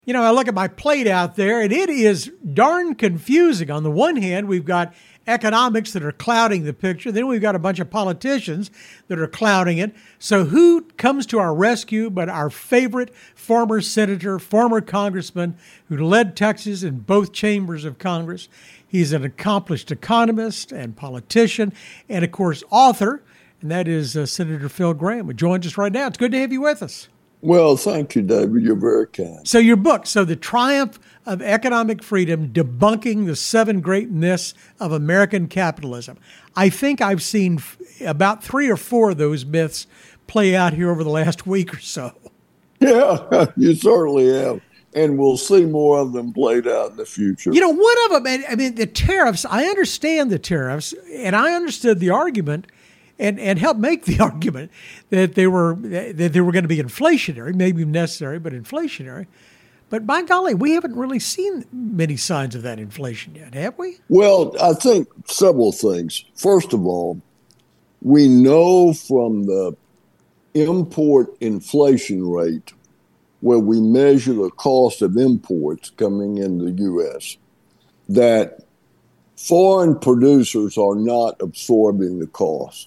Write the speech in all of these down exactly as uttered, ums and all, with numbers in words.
You know, I look at my plate out there, and it is darn confusing. On the one hand, we've got economics that are clouding the picture. Then we've got a bunch of politicians that are clouding it. So who comes to our rescue but our favorite former senator, former congressman who led Texas in both chambers of Congress? He's an accomplished economist and politician and, of course, author, and that is uh, Senator Phil Gramm, who joins us right now. It's good to have you with us. Well, thank you, David. You're very kind. So your book, so The Triumph of Economic Freedom, Debunking the Seven Great Myths of American Capitalism. I think I've seen f- about three or four of those myths play out here over the last week or so. Yeah, you certainly have. And we'll see more of them played out in the future. You know, one of them, I mean, the tariffs, I understand the tariffs, and I understood the argument and, and helped make the argument that they were that they were going to be inflationary, maybe necessary, but inflationary. But by golly, we haven't really seen many signs of that inflation yet, have we? Well, I think several things. First of all, we know from the import inflation rate, where we measure the cost of imports coming into the U S, that foreign producers are not absorbing the cost.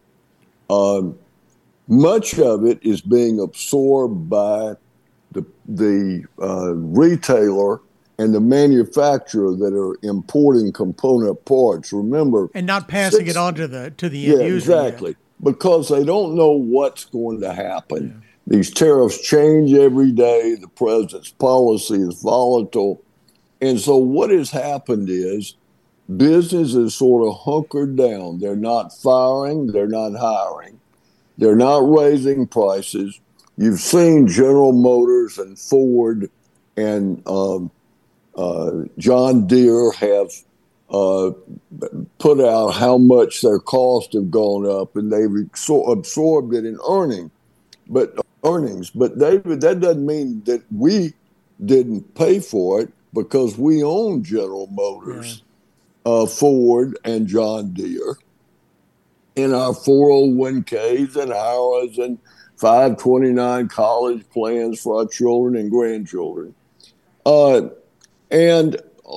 Um, much of it is being absorbed by the, the uh, retailer and the manufacturer that are importing component parts. Remember, and not passing six, it on to the to the end yeah, user. Exactly, yet. Because they don't know what's going to happen. Yeah. These tariffs change every day. The president's policy is volatile. And so what has happened is business is sort of hunkered down. They're not firing. They're not hiring. They're not raising prices. You've seen General Motors and Ford and um, uh, John Deere have uh, put out how much their costs have gone up, and they've absorbed it in earning, but earnings. But David, that doesn't mean that we didn't pay for it, because we own General Motors, yeah. uh, Ford, and John Deere in our four oh one k's and I R As and five twenty-nine college plans for our children and grandchildren. Uh, and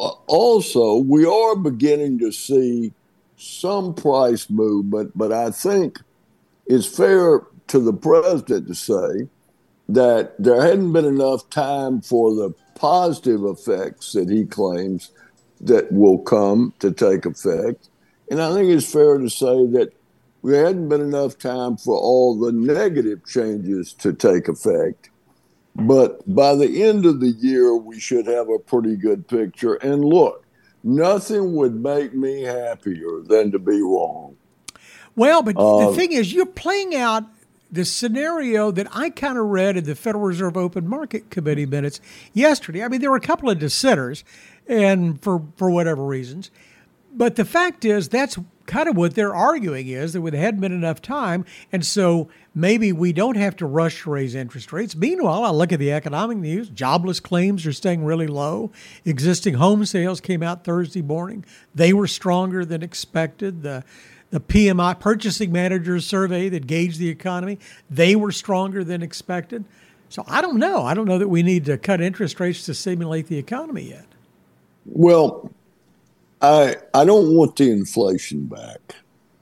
also, we are beginning to see some price movement, but I think it's fair to the president to say that there hadn't been enough time for the positive effects that he claims that will come to take effect. And I think it's fair to say that there hadn't been enough time for all the negative changes to take effect. But by the end of the year, we should have a pretty good picture. And look, nothing would make me happier than to be wrong. Well, but uh, the thing is, you're playing out the scenario that I kind of read in the Federal Reserve Open Market Committee minutes yesterday. I mean, there were a couple of dissenters, and for, for whatever reasons. But the fact is, that's kind of what they're arguing, is that there hadn't been enough time, and so maybe we don't have to rush to raise interest rates. Meanwhile, I look at the economic news. Jobless claims are staying really low. Existing home sales came out Thursday morning. They were stronger than expected. The The P M I, Purchasing Managers Survey that gauged the economy, they were stronger than expected. So I don't know. I don't know that we need to cut interest rates to stimulate the economy yet. Well, I I don't want the inflation back.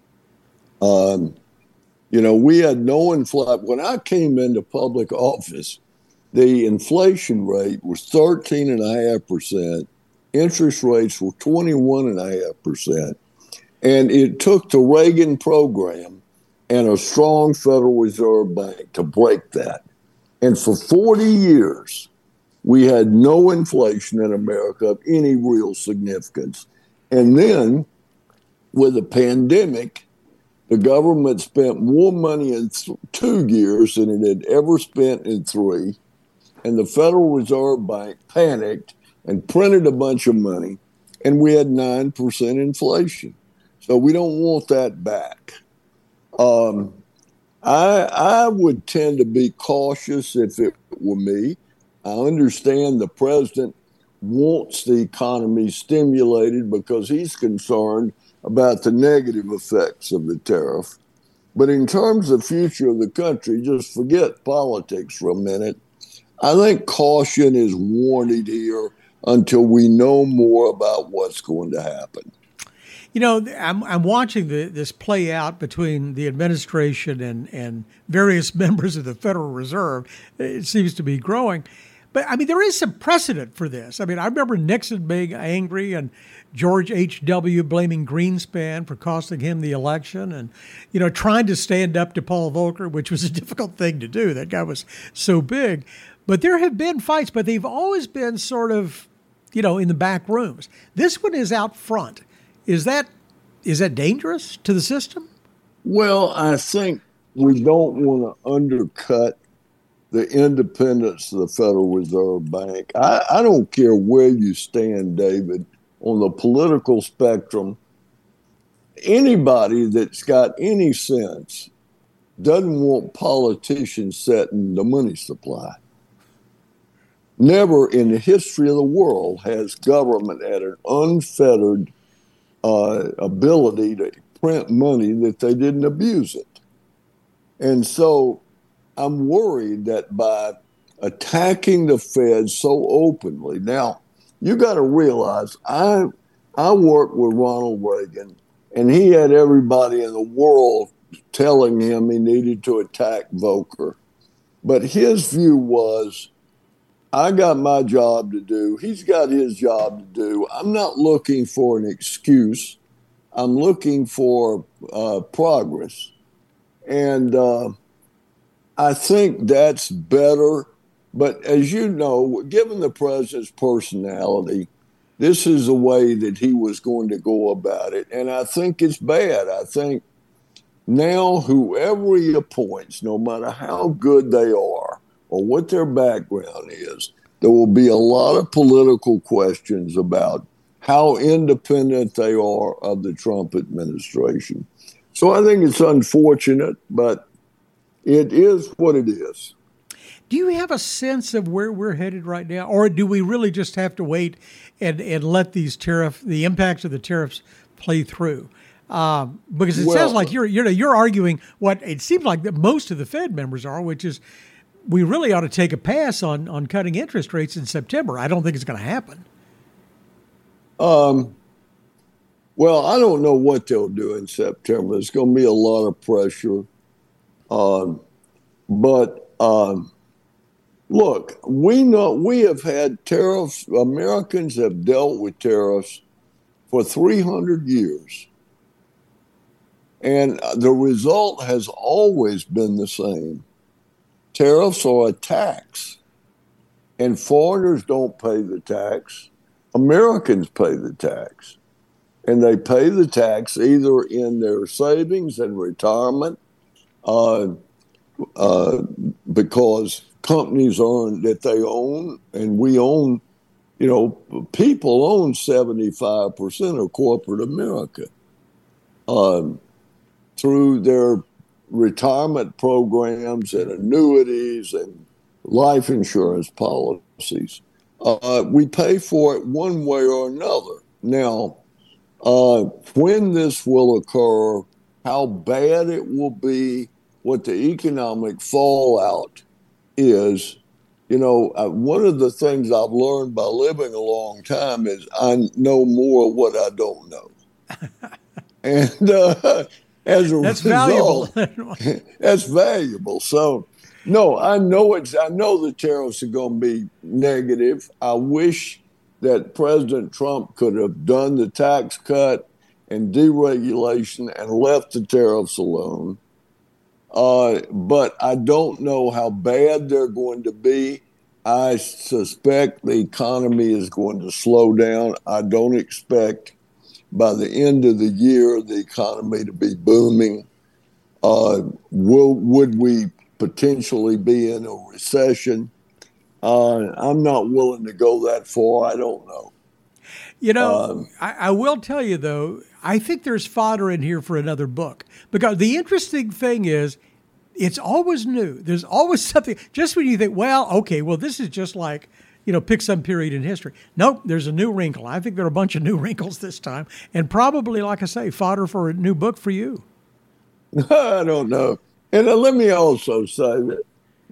Um, you know, we had no inflation. When I came into public office, the inflation rate was thirteen point five percent. Interest rates were twenty-one point five percent. And it took the Reagan program and a strong Federal Reserve Bank to break that. And for forty years, we had no inflation in America of any real significance. And then, with the pandemic, the government spent more money in th- two years than it had ever spent in three. And the Federal Reserve Bank panicked and printed a bunch of money, and we had nine percent inflation. So we don't want that back. Um, I I would tend to be cautious if it were me. I understand the president wants the economy stimulated because he's concerned about the negative effects of the tariff. But in terms of the future of the country, just forget politics for a minute. I think caution is warranted here until we know more about what's going to happen. You know, I'm I'm watching the, this play out between the administration and, and various members of the Federal Reserve. It seems to be growing. But, I mean, there is some precedent for this. I mean, I remember Nixon being angry and George H W blaming Greenspan for costing him the election and, you know, trying to stand up to Paul Volcker, which was a difficult thing to do. That guy was so big. But there have been fights, but they've always been sort of, you know, in the back rooms. This one is out front. Is that is that dangerous to the system? Well, I think we don't want to undercut the independence of the Federal Reserve Bank. I, I don't care where you stand, David, on the political spectrum. Anybody that's got any sense doesn't want politicians setting the money supply. Never in the history of the world has government had an unfettered uh, ability to print money that they didn't abuse it. And so I'm worried that by attacking the Fed so openly, now you got to realize I I worked with Ronald Reagan, and he had everybody in the world telling him he needed to attack Volcker. But his view was, I got my job to do. He's got his job to do. I'm not looking for an excuse. I'm looking for uh, progress. And uh, I think that's better. But as you know, given the president's personality, this is the way that he was going to go about it. And I think it's bad. I think now whoever he appoints, no matter how good they are or what their background is, there will be a lot of political questions about how independent they are of the Trump administration. So I think it's unfortunate, but it is what it is. Do you have a sense of where we're headed right now? Or do we really just have to wait and, and let these tariff, the impacts of the tariffs play through? Um, because it well, sounds like you're, you're you're arguing what it seems like that most of the Fed members are, which is we really ought to take a pass on, on cutting interest rates in September. I don't think it's going to happen. Um. Well, I don't know what they'll do in September. There's going to be a lot of pressure. Um, but um, look, we know we have had tariffs. Americans have dealt with tariffs for three hundred years. And the result has always been the same. Tariffs are a tax. And foreigners don't pay the tax. Americans pay the tax. And they pay the tax either in their savings and retirement, uh, uh, because companies earn that they own, and we own, you know, people own seventy-five percent of corporate America um, through their retirement programs and annuities and life insurance policies. Uh, we pay for it one way or another. Now, Uh, when this will occur, how bad it will be, what the economic fallout is, you know, uh, one of the things I've learned by living a long time is I know more of what I don't know. and uh, as a that's result, valuable. that's valuable. So, no, I know it's. I know the tariffs are going to be negative. I wish that President Trump could have done the tax cut and deregulation and left the tariffs alone. Uh, but I don't know how bad they're going to be. I suspect the economy is going to slow down. I don't expect by the end of the year the economy to be booming. Uh, will, would we potentially be in a recession? Uh, I'm not willing to go that far. I don't know. You know, Um, I, I will tell you, though, I think there's fodder in here for another book. Because the interesting thing is, it's always new. There's always something. Just when you think, well, okay, well, this is just like, you know, pick some period in history. Nope, there's a new wrinkle. I think there are a bunch of new wrinkles this time. And probably, like I say, fodder for a new book for you. I don't know. And uh, let me also say that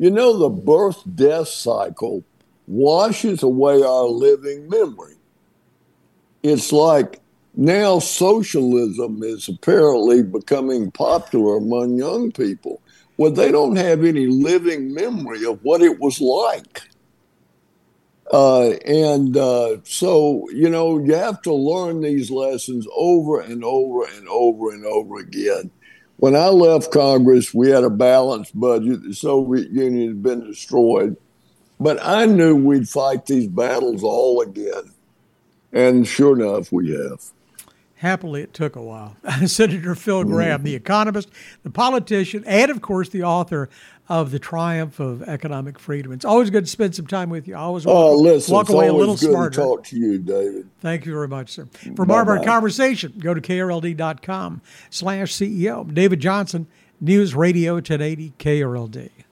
You know, the birth-death cycle washes away our living memory. It's like now socialism is apparently becoming popular among young people. Well, they don't have any living memory of what it was like. Uh, and uh, so, you know, you have to learn these lessons over and over and over and over again. When I left Congress, we had a balanced budget. The Soviet Union had been destroyed. But I knew we'd fight these battles all again. And sure enough, we have. Happily, it took a while. Senator Phil Gramm, the economist, the politician, and, of course, the author of The Triumph of Economic Freedom. It's always good to spend some time with you. I always walk, oh, listen, walk away a little good smarter. To talk to you, David. Thank you very much, sir. For more of our conversation, go to K R L D dot com slash C E O. David Johnson, News Radio ten eighty K R L D.